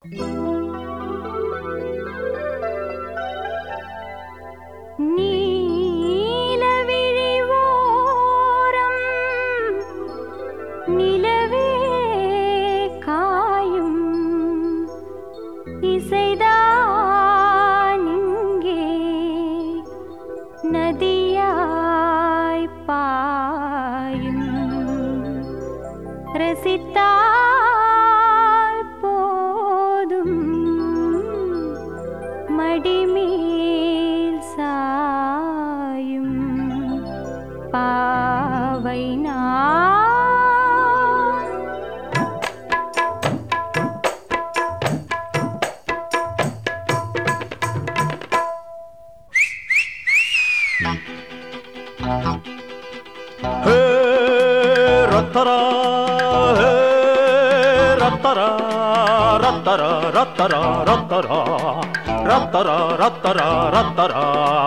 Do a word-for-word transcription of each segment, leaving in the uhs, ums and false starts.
ரசித்தால் போதும் மடிமேல் சாயும் பாவை நான். ரத்தரா ரத்தரா ரத்தரா ரத்தரா ரத்தரா ரத்தரா ரத்தரா ரத்தரா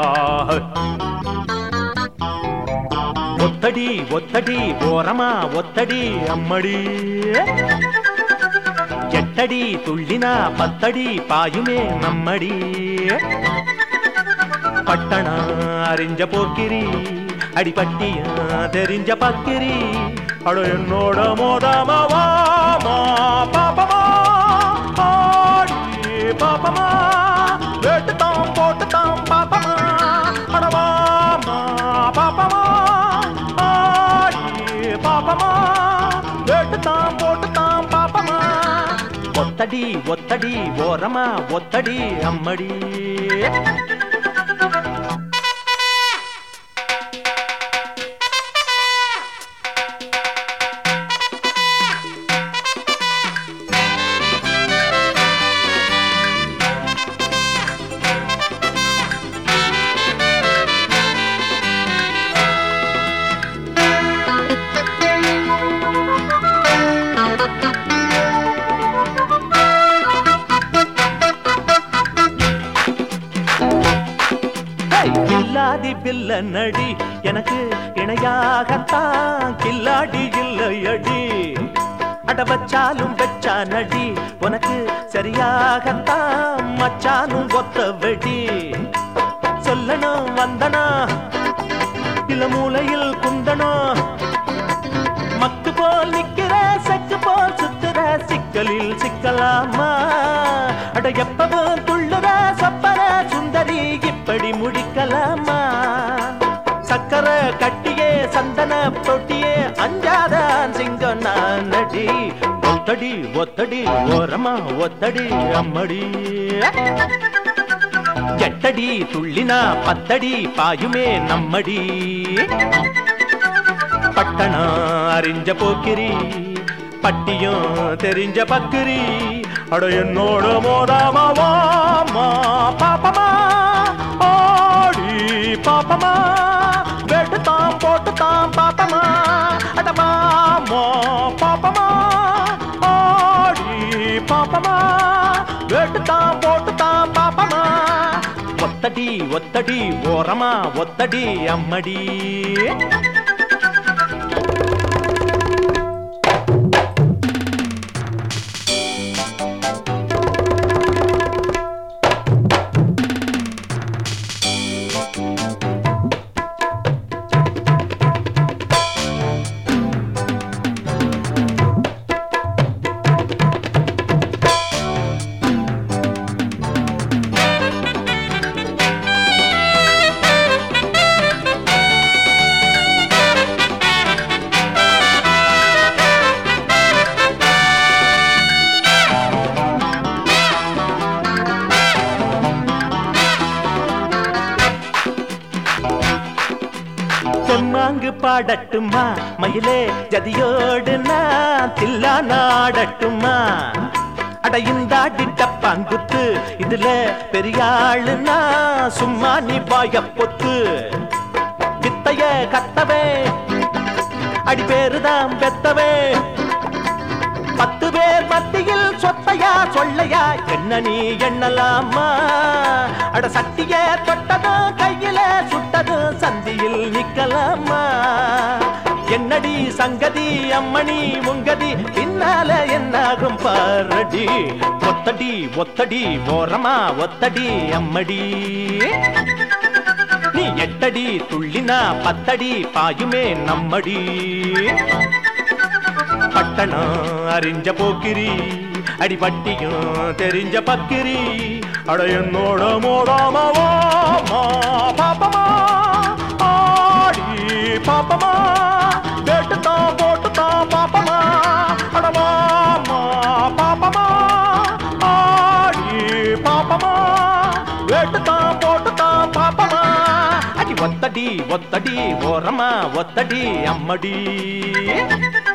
ஒத்தடி ஒத்தடி ஓரமா ஒத்தடி அம்மடி எட்டடி துள்ளினா பத்தடி பாயுமே நம்மடி பட்டணா அறிஞ்ச போக்கிரி அடிபட்டியா தெரிஞ்ச பக்கிரி அட என்னோட மோதாமவா பாப்பமா ஆடி பாப்பமா வெட்டுத்தாம் போட்டுத்தாம் பாப்பமா அடவாமா பாப்பமா ஆடி பாப்பமா வெட்டுத்தாம் போட்டுத்தாம் பாப்பமா ஒத்தடி ஒத்தடி ஓரமா ஒத்தடி அம்மடி. கில்லாடி பில்ல நடி எனக்கு இணையாகத்தான் கில்லாடி இல்லையடி அட வச்சாலும் வெச்சா நடி உனக்கு சரியாகத்தான் மச்சானும் ஒத்த வெடி சொல்லணும் வந்தனா இல்ல மூலையில் குந்தனா மக்கு போல் நிக்கிற செக்கு போல் சுத்துற சிக்கலில் சிக்கலாமா அட எப்பவும் துள்ளுற சப்பர சுந்தரி இப்படி முடிக்கலாமா சக்கர கட்டியே சந்தன தொட்டியே அஞ்சாத சிங்கம் நான் நடி ஒத்தடி ஒத்தடி ஓரமா ஒத்தடி அம்மடி எட்டடி துள்ளினா பத்தடி பாயுமே நம்மடி பட்டணா அறிஞ்ச போக்கிரி பட்டியும் தெரிஞ்ச பக்கிரி அட என்னோட மோதாமவா பாப்பமா ஆடி பாப்பமா வெட்டுத்தாம் போட்டுத்தாம் பாப்பமா அடமாமா பாப்பமா ஆடி பாப்பமா வெட்டுத்தாம் போட்டுத்தாம் பாப்பமா ஒத்தடி ஒத்தடி ஓரமா ஒத்தடி அம்மடி. தெம்மாங்கு பாடட்டுமா மயிலே ஜதியோடு நான் தில்லா நாடட்டுமா அட இந்தாடி டப்பாங்குத்து இதுல பெரியாளுனா சும்மா நீ வாய பொத்து வித்தைய கத்தவே அடி பேருதான் பெத்தவே பத்து பேர் மத்தியில் சொத்தையா சொல்லையா என்ன நீ எண்ணலாமா அட சட்டிய தொட்டதும் கையில சுட்டதும் சந்தியில் நிக்கலாமா என்ன என்னடி சங்கதி அம்மணி உங்கதி பின்னால என்னாகும் பாரடி ஒத்தடி ஒத்தடி ஓரமா ஒத்தடி அம்மடி நீ எட்டடி துள்ளினா பத்தடி பாயுமே நம்மடி பட்டணம் அறிஞ்ச போக்கிரி அடிபட்டியும் தெரிஞ்ச பக்கிரி அட என்னோட மோடாமவா பாப்பமா ஆடி பாப்பமா கேட்டுத்தான் போட்டுத்தான் பாப்பமா அடவாமா பாப்பமா ஆடி பாப்பமா கேட்டுத்தான் போட்டுத்தான் பாப்பமா அடி ஒத்தடி ஒத்தடி ஓரமா ஒத்தடி அம்மடி